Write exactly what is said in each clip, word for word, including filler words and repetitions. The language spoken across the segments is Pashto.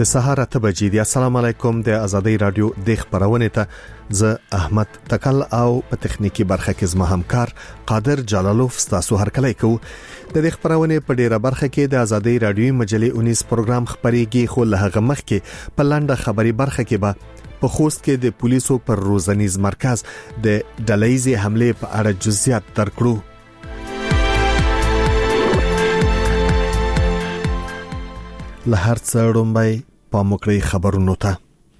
د سهار اته بجې دی. السلام علیکم. د ازادي رادیو د خبرونه ته ز احمد تکل او په تخنیکی برخه کې زما همکار قادر جلالوف ستاسو هرکلی کو. د دې خبرونه په ډیره برخه کې د ازادي رادیو مجلې اونیس پروګرام خبريږي، خو له هغه مخ کې په لاندې خبري برخه کې به په خوست کې د پولیسو پر روزنیز مرکز د ډلهیزي حمله په اړه جزئیات درکړو. له هر څه وړاندې په موکړی خبرونو ته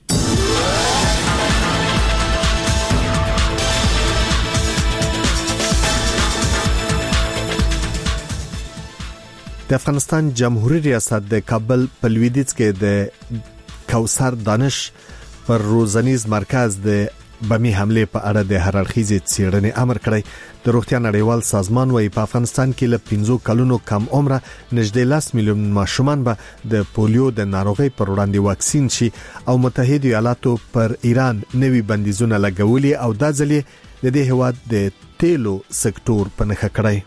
د افغانستان جمهوریت ریاست د کابل په لویدیځ کې د کوثر دانش پر روزنیز مرکز د بمی حمله په اړه د هررخیزي څېړنې امر کړی. د روغتیا نړیوال سازمان وايي په افغانستان کې له پنځو کلونو کم عمره نږدې لاس میلیون ماشومان به د پولیو د ناروغۍ پر وړاندې واکسین شي او متحده ایالاتو پر ایران نوي بندیزونه لګولي او د ځلې د دې هواد د تیلو سکتور په نخښه کړی.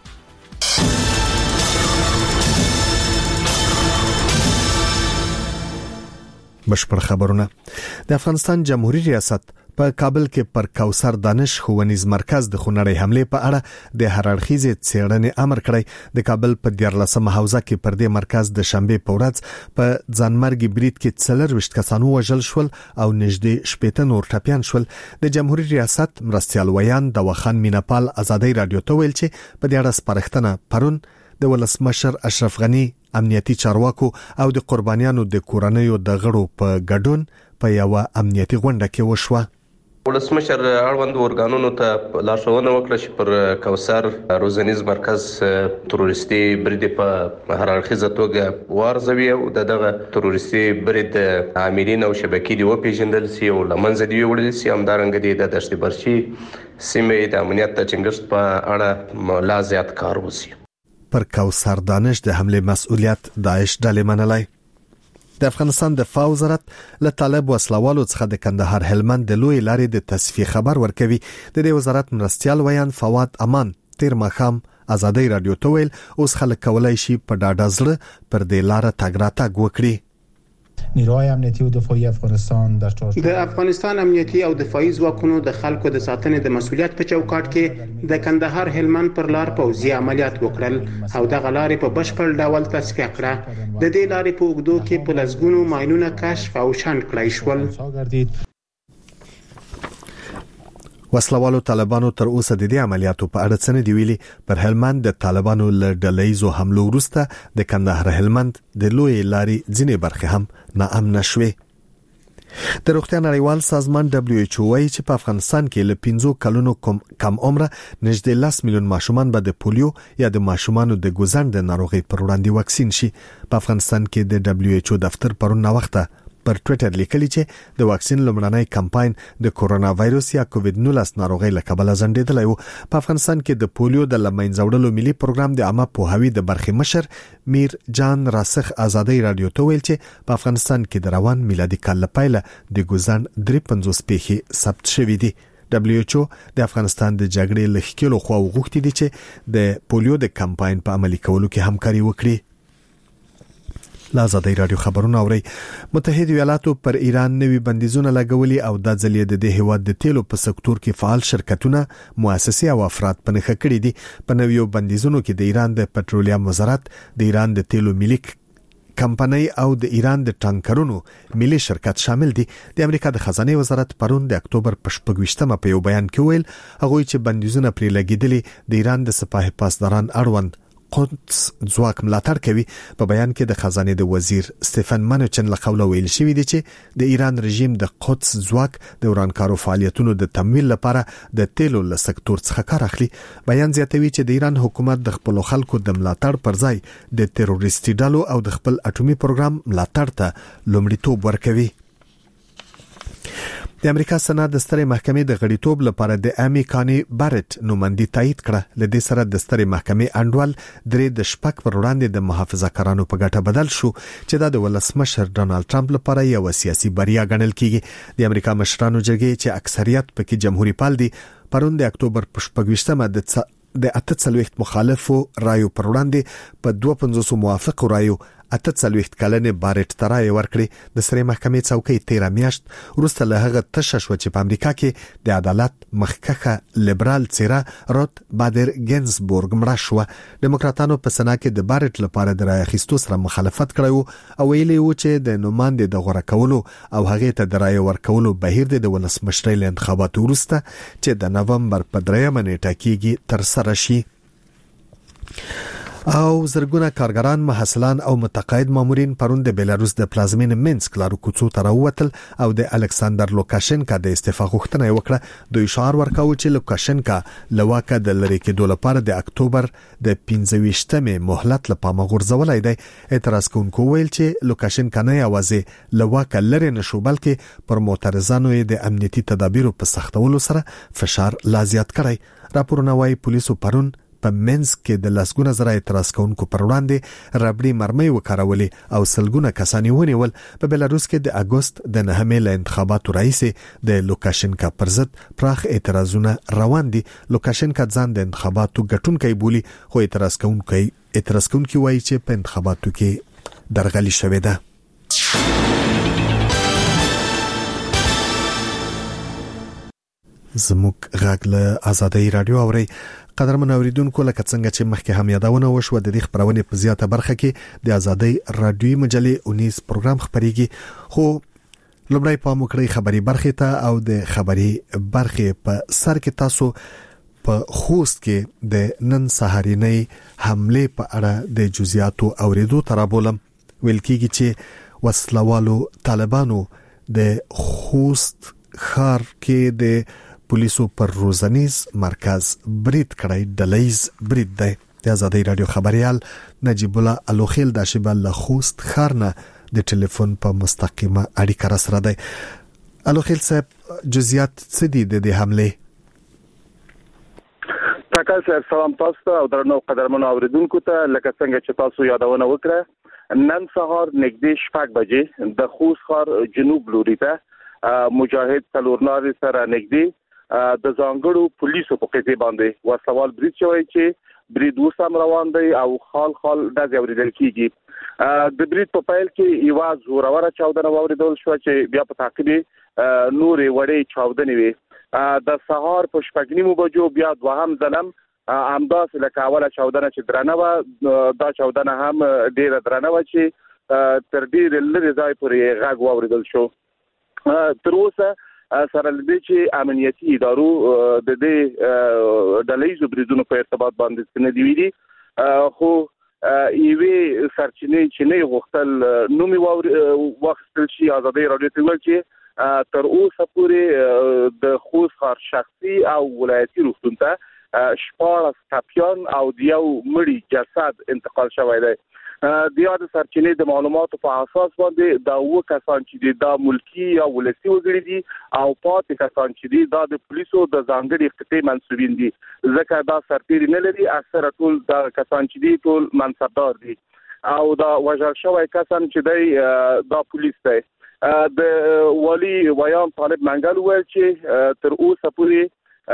بشپړ خبرونه. د افغانستان جمهوریت ریاست په کابل کې پر کوثر دانش ښوونیز مرکز د خونړۍ حمله په اړه د هررخیزي څېړنې امر کړی. د کابل په دیارلسمه حوزه کې پر دې مرکز د شنبه په ورځ په ځانمرګي بریټ کې څلور وشت کسانو وژل شول او نږدې شپږ نور ټپيان شول. د جمهوریت ریاست مرستيال ویان د وخان میناپال ازادي رادیو ته ویل چې په دې اړه سپارښتنه پرون د ولسمشر اشرف غنی، امنیتي چارواکو او د قربانیانو د کورنیو د غړو په ګډون په یو امنیتي غونډه کې وشوه. ولسمشر اړوند ورګانونو ته لارښوونه وکړه چې پر کوثر روزنیز مرکز تروریستي برید په هررخیزه توګه وارزوي او دغه تروریستي برید عاملین او شبکې دی وپیژندل سي او لمنځه دی وړل سي. همدارنګه دی د دشت برشي سیمې د امنیت د ټینګښت په اړه لا زیات کار وشي. پر کوثر دانش د حمله مسؤلیت داعش ډلې منلای. د افغانستان د دفاع وزارت له طالب وسلوالو څخه د کندهار هلمند د لوی لارې د تصفیه خبر ورکوي. د دې وزارت مرستيال ویان فواد امان تیر مخام ازادي رادیو ته ویل اوس خلک کولای شي په ډاډه زړه پر دې لار تګ راتګ وکړي. نیروهای امنیتی او دفاعی افغانستان در چارچوب د افغانستان امنیتی او دفاعي ځواکونو د خلکو د ساتنې د مسؤلیت په چوکاټ کې د کندهار هلمند پر لار پوځي عملیات وکړل او د غلارې په بشپړ ډول تصفیه کړه. د دې لارې په اوږدو کې په لسګونو ماینونه کشف او شنډ کړای شول. وسلوالو طالبانو تر اوسه د دې عملیاتو په اړه څه نه دی ویلي. پر هلمند د طالبانو له ډلهیزو حملو وروسته د کندهار هلمند د لوی لارې ځینې برخې هم ناامنه شوې. د روغتیا نړیوال سازمان دبليو ایچ او وايي چې په افغانستان کې له پنځو کلونو کم عمره نږدې لاس میلیون ماشومان به د پولیو یا د ماشومانو د ګوزن د ناروغۍ پر وړاندې واکسین شي. په افغانستان کې د دبليو ایچ او دفتر پرون وخته پر ټوئیټر لیکلی چې د واکسین لومړنی کمپاین د کورونا وایروس یا کووډ نولس ناروغۍ له کبله ځنډېدلی و. په افغانستان کې د پولیو د لمنځه وړلو ملي پروګرام د عامه پوهاوي د برخې مشر میر جان راسخ ازادي رادیو ته ویل چې په افغانستان کې د روان میلادي کال لپاره د ګوزن درې پنځوس پیښې ثبت شوې دي. دبليو ایچ او د افغانستان د جګړې له ښکېلو خواو غوښتي دي چې د پولیو د کمپاین په عملي کولو کې همکاري وکړي. لازادي رادیو خبرونه اوري. متحده ایالاتو پر ایران نوي بندیزونه لګولي او د ځلې د دې هواد د تیلو په سکتور کې فعال شرکتونه، مؤسسې او افراد په نخښه کړي دي. په نویو بندیزونو کې د ایران د پټرولیم وزارت، د ایران د تیلو ملک کمپنۍ او د ایران د ټانکرونو ملي شرکت شامل دي. د امریکا د خزانه وزارت پرون د اکتوبر په شپږویشتمه په یو بیان کې ویل هغه چې بندیزونه پرې لګیدلي د ایران د سپاه پاسداران اړوند قدس ځواک ملاتړ کوي. په بیان کې د خزانه د وزیر سټيفن منوچن له قوله ویل شوی دی چې د ایران رژیم د قدس ځواک د ورانکارو فعالیتونو د تمویل لپاره د تیلو له سکتور څخه کار اخلي. بیان زیاتوي چې د ایران حکومت د خپل خلکو د ملاتړ پر ځای د تروریستي ډلو او د خپل اټومي پروګرام ملاتړ ته لومړیتوب ورکوي. د امریکا سنا د سترې محکمې د غړیتوب لپاره د امی کانی بارټ نوماندی تایید کړه. ل دې سره د سترې محکمې انډول درې د شپږ پر وړاندې د محافظه‌کارانو په ګټه بدل شو چې دا د ولسمشر ډونالد ټرمپ لپاره یو سیاسي بریا ګڼل کیږي. د امریکا مشرانو جرګې چې اکثریت پکې جمهوریت پال دي پرون د اکتوبر په شپږویشتمه د د اته څلوېښت مخالفو رایو پر وړاندې په دوه پنځوس موافق رایو اته څلوېښت کلنې بارټ ته رایې ورکړې. د سرې محکمې څوکۍ تیره میاشت وروسته له هغه تشه شوه چې په امریکا کې د عدالت مخکښه لیبرال څیره روت بادر ګینزبورګ مړه شوه. ډیموکراتانو په سنا کې د بارټ لپاره د رایې اخیستو سره مخالفت کړی او ویلي و چې د نوماندې د غوره کولو او هغې ته د رایې ورکولو بهیر د ولسمشرۍ له انتخاباتو وروسته چې د نومبر په دریمه نیټه کېږي ترسره شي. او زرګونه کارګران، محصلان او متقاعد مامورین پرون د بیلاروس د پلازمینې مینسک لارو کوڅو ته راووتل او د الکساندر لوکاشنکا د استعفا غوښتنه یې وکړه. دوی شعار ورکاوه چې لوکاشنکا له واکه د لرې کېدو لپاره د اکتوبر د پنځه ویشتمې مهلت له پامه غورځولی دی. اعتراض کوونکو ویل چې لوکاشنکا نه یوازې له واکه لرې نشو بلکې پر معترضانو یې د امنیتي تدابیرو په سختولو سره فشار لا زیات کړی. راپورونه وايي پولیسو پرون په منسک کې د لسګونه زره اعتراض کوونکو پر وړاندې ربړي مرمۍ وکارولې او سلګونه کسان ونیول. په بیلاروس کې د اگست د نهمې له انتخاباتو راهیسې د لوکاشنکا پر ضد پراخ اعتراضونه روان دي. لوکاشنکا ځان د انتخاباتو ګټونکی بولي، خو اعتراض کوونکي اعتراض کوونکي وایي چې په انتخاباتو کې درغلي شوې ده. زموږ غږ له آزادۍ رادیو اوري. قدرمن اوریدونکو، لکه څنګه چې مخکې هم یادونه وشوه، د دې خبرونې په زیاته برخه کې د آزادۍ رادیوي مجلې اونیز پروګرام خبريږي. خو لومړی پام وکړئ خبري برخه ته او د خبري برخه په سر کې تاسو په خوست کې د نن سهارنۍ حمله په اړه د جزئیاتو اوریدو ترابولم. ویل کېږي چې وسلوالو طالبانو د خوست ښار کې د پولیسو پر روزنیز مرکز برید کړی. ډلهیز برید دی. د آزادۍ رادیو خبريال نجیب الله الوخیل د شیبل له خوست ښار نه د ټلیفون په مستقیمه اړیکه را سره دی. الوخیل صاحب، جزئیات څه دي د دې حمله؟ تاسو سره سلام تاسو ته او درنو قدرمنو اوریدونکو ته. لکه څنګه چې تاسو یادونه وکړه، نن سهار نږدې شپږ بجې د خوست ښار جنوب لوري ته مجاهد څلورناري سره نږدې د ځانګړو پولیسو په قضیه باندې وسوال برید شوی چې برید وسم روان دی او خال خال د اوریدل کیږي. د برید په پیل کې یو زوروره چاودنه اوریدل شو چې بیا په تعقیب نورې وړې چاودنې وي. د سهار په شپږ نیمو بجو بیا دوهم ځلم همداس لکه اوله چاودنه چې درنه و، دا چاودنه هم ډیره درنه و چې تر ډیره لري ځای پورې غږ اوریدل شو. تر اوسه سره لدې چې امنیتي ادارو د دې ډلهیزو بریدونو په ارتباط باندې څه نه دی ویلي، خو ایوي سرچینې چې نه غوښتل نو می واخیستل شي. آزادۍ رادیو ته ویل چې تر اوسه پورې د خوست ښار شخصي او ولایتي روغتون ته شپاړس ټپیان او یو مړی جسد انتقال شوی دی. د یاد سرچینې د معلوماتو په اساس باندې دا و کسان چې دا ملکی یا ولسی وګړي دي او پاتې کسان چې دي دا د پولیسو د ځانګړي اقتدار منسوبین دي، ځکه دا سرتیری نه لري. اکثره ټول دا کسان چې دي ټول منصبدار دي او دا وژل شوی کسان چې دی دا پولیس دی. د والی ویان طالب منګل ویل چې تر اوسه پورې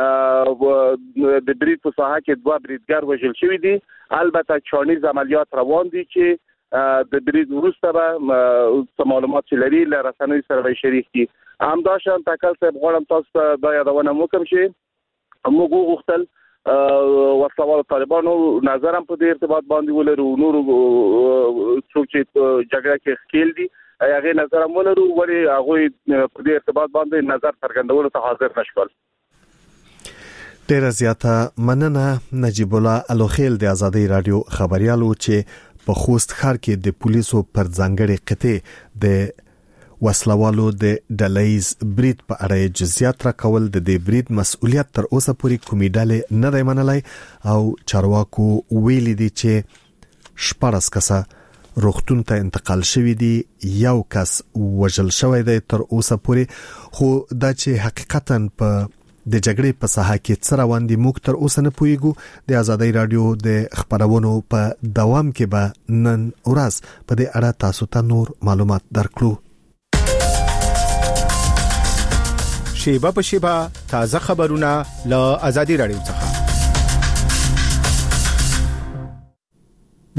د برید په ساحه کې دوه بریدګر وژل شوي دي. البته چانیز عملیات روان دي چې د برید وروسته به معلومات چې لري له رسنیو سره شریک دي. همداشان تکل صاحب غواړم تاسو ته دا یادونه وکړم چې موږ وغوښتل وسلوالو طالبانو نظر هم په دې ارتباط باندې ولرو، نور څوک چې جګړه کې ښکیل دي هغه نظر هم ولرو، ولې هغه په دې ارتباط باندې نظر څرګندولو ته حاضر نشول. ډیره زیاته مننه نجیب الله الوخیل د آزادۍ رادیو خبريالو چې په خوست ښار کې د پولیسو پر ځانګړي قطعه د وسلوالو د ډلهیز برید په اړه جزئیات راکول. د دې برید مسؤلیت تر اوسه پورې کومې ډلې نه دی منلای او چارواکو ویلي دي چې شپږ کسه روغتون ته انتقال شوی دي، یو کس وژل شوی دی تر اوسه پورې. خو دا چې حقیقتا په د جګړې په ساحه کې څه روان دي موږ تر اوسه نه پوهیږو. د آزادۍ رادیو د خبرونو په دوام کې به نن ورځ په دې اړه تاسو ته نور معلومات درکړو. شیبه په شیبه تازه خبرونه له آزادۍ رادیو څخه.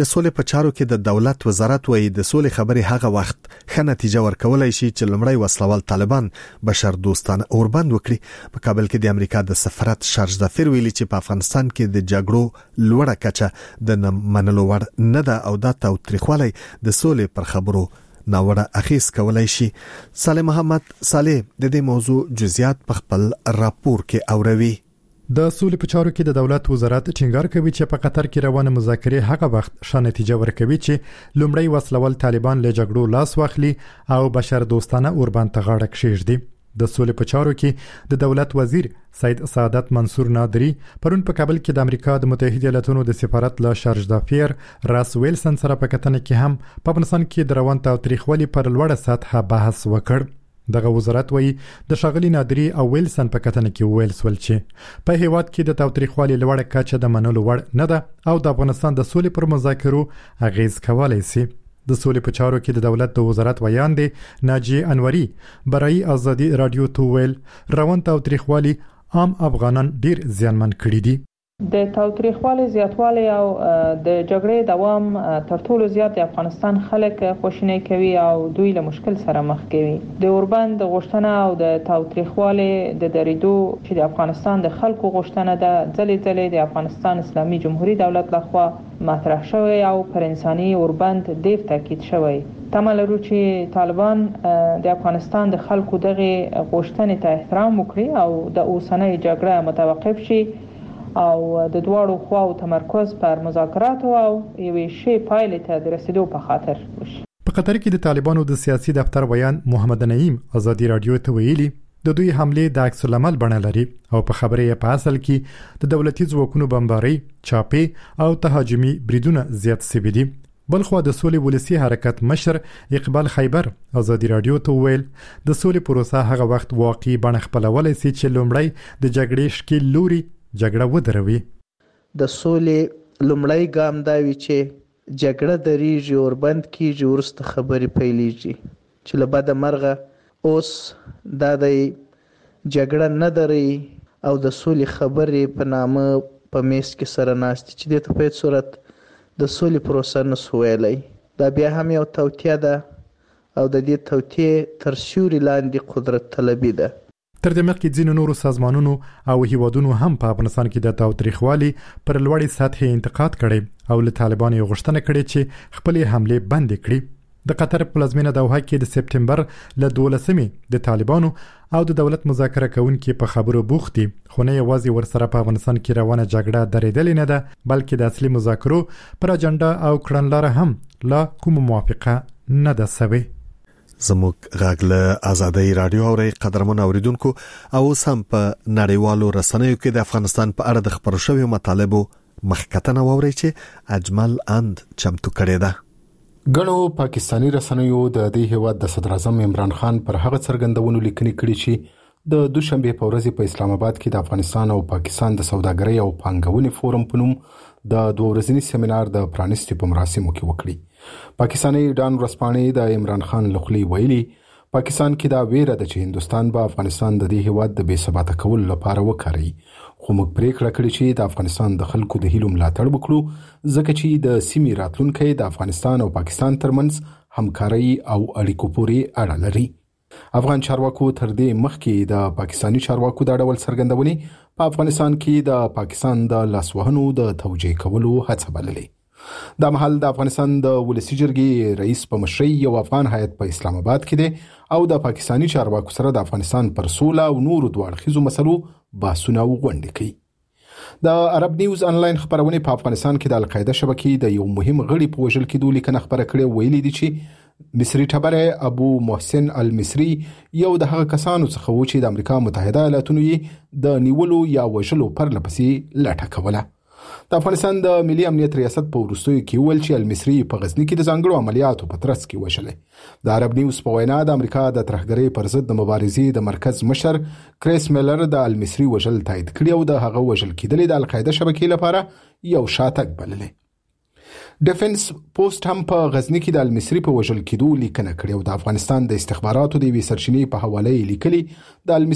د سولې په چارو کې د دولت وزارت وایي د سولې خبرې هغه وخت ښه نتیجه ورکولای شي چې لومړی وسلوال طالبان بشر دوستانه اوربند وکړي. په کابل کې د امریکا د سفارت شارج دافیر ویلي چې په افغانستان کې د جګړو لوړه کچه د منلو وړ نه ده او دا تاوتریخوالی د سولې پر خبرو ناوړه اخیس کولای شي. صالح محمد صالح د دې موضوع جزئیات په خپل راپور کې اوروي. د سولې په چارو کې د دولت وزارت ټینګار کوي چې په قطر کې روانه مذاکرې هغه وخت ښه نتیجه ورکوي چې لومړی وسلوال طالبان له جګړو لاس واخلي او بشر دوستانه اوربند ته غاړه کښیږدي. د سولې په چارو کې د دولت وزیر سید سعادت منصور نادری پرون په کابل کې د امریکا د متحده ایالاتونو د سفارت له شارج دافیر راس ویلسن سره په کتنه کې هم په افغانستان کې د روان تاوتریخوالي پر لوړه سطحه بحث وکړ. دغه وزارت وایي د ښاغلي نادری او ویلسن په کتنه کې ویل سول چې په هیواد کې د تاوتریخوالي لوړه کچه د منلو وړ نه ده او د افغانستان د سولې پر مذاکرو اغیز کولای شي. د سولې په چارو کې د دولت د وزارت ویان دی ناجی انوري برای ازادي رادیو تو ویل روان تاوتریخوالي عام افغانان ډیر زیانمن کړي دي. د تاوتریخوالي زیاتوالی او د جګړې دوام تر ټولو زیات د افغانستان خلک خوشینه کوي او دوی له مشکل سره مخ کوي. د اوربند غوښتنه او د تاوتریخوالي د دریدو چې د افغانستان د خلکو غوښتنه ده ځلې ځلې د افغانستان اسلامي جمهوریت دولت لخوا مطرح شوی او پر انساني اوربند ډیر تاکید شوی. تمه لرو چې طالبان د افغانستان د خلکو دغه غوښتنې ته احترام وکړي او د اوسنۍ جګړه متوقف شي او د دواړو خواو تمرکز پر مذاکرات او یوې شی پایلې ته د رسیدو په خاطر وشي. په قطر کې د طالبانو د سیاسي دفتر ویان محمد نعیم ازادي رادیو ته ویلي د دوی حمله د عکس العمل بڼه لري او په خبرې په اصل کې د دولتي ځواکونو بمباري چاپی او تهاجمي بریدونه زیات سوي دي. بلخو د سولې ولسی حرکت مشر اقبال خیبر ازادي رادیو ته ویل د سولې پروسه هغه وخت واقعي بڼه خپلولای شي چې لومړی د جګړې شکل لوري جګړه ودروي. د سولې لومړی ګام دا وی چې جګړه دریږي او بند کیږي ورسته خبرې پیلېږي چې له بده مرغه اوس دا د جګړه نه دري او د سولې خبرې په نامه په میس کې سره ناست چې د په صورت د سولې پروسه نه سویلای. دا بیا هم یو توطیه ده او د دې توطیه تر سیوري لاندې قدرت طلبي ده. تر دې مخکې ځینو نورو سازمانونو او هیوادونو هم په افغانستان کې د تاوتریخوالي پر لوړې سطحې انتقاد کړي او له طالبانو یې غوښتنه کړې چې خپلې حملې بندې کړي. د قطر پلازمینه دوحه کې د سپتمبر له دولسمې د طالبانو او د دولت مذاکره کوونکي په خبرو بوخت دي خو نه یوازې ورسره په افغانستان کې روانه جګړه درېدلې نه ده بلکې د اصلي مذاکرو پر اجنډا او کړنلاره هم لا کوم موافقه نه ده سوې. زموږ غاغله آزادۍ رادیو اوري قدرمن اوریدونکو او سم په نړیوالو رسنیو کې د افغانستان په اړه د خبرو شویو مطالبو مخکتنه ووري چې اجمل اند چمتو کړی ده. ګڼو پاکستانی رسنیو د دې هیواد د صدر اعظم عمران خان پر هغه څرګندونو لیکنې کړې چې د دوشنبه په ورځ په اسلام آباد کې د افغانستان او پاکستان د سوداګرۍ او پانګونې فورم په نوم د دوه ورځني سیمینار د پرانیستي په مراسمو کې وکړي. پاکستاني ډان ورسپانې د عمران خان لخوا ویلي پاکستان کې دا ویره ده چې هندستان به افغانستان د دې هیواد د بې ثباته کولو لپاره وکړي خو موږ پریکړه کړې چې د افغانستان د خلکو د هیلو ملاتړ وکړو ځکه چې د سیمې راتلونکي د افغانستان او پاکستان ترمنځ همکاري او اړیکو پورې اړه لري. افغان چارواکو تر دې مخکې د پاکستانی چارواکو د ډول څرګندونې په افغانستان کې د پاکستان د لاسوهنو د توجیه کولو هڅه بللې. دا مهال د افغانستان د ولسی جرګې رئیس په مشرۍ یو افغان هیئت په اسلام آباد کې دی او د پاکستانی چارواکو سره د افغانستان پر سوله او نورو دواړخیزو مسلو بحثونه وغونډې کوي. د عرب نیوز انلاین خبرونه په افغانستان کې د القاعده شبکې د یو مهم غړي په وژل کېدو لیکنه خبره کړې ویلي دي چې مصری ټبره ابو محسن المصری یو د هغه کسانو څخه و چې د امریکا متحده ایالاتونو یې د نیولو یا وژلو پر لپسې لټه کوله. د افغانستان د ملي امنیت ریاست په وروستیو کې ویل چې المصری په غزنی کې د ځانګړو عملیاتو په ترڅ کې وژلې. د عرب نیوز په وینا د امریکا د ترهګرۍ پر ضد د مبارزې د مرکز مشر کریس میلر د المصری وژل تایید کړی او د هغه وژل کېدل د القاعده شبکې لپاره یو شاتګ بللې. ډیفنس پوسټ هم په غزنی کې د المصری په وژل کېدو لیکنه کړې او د افغانستان د استخباراتو د وی سرچینې په حواله لیکلي د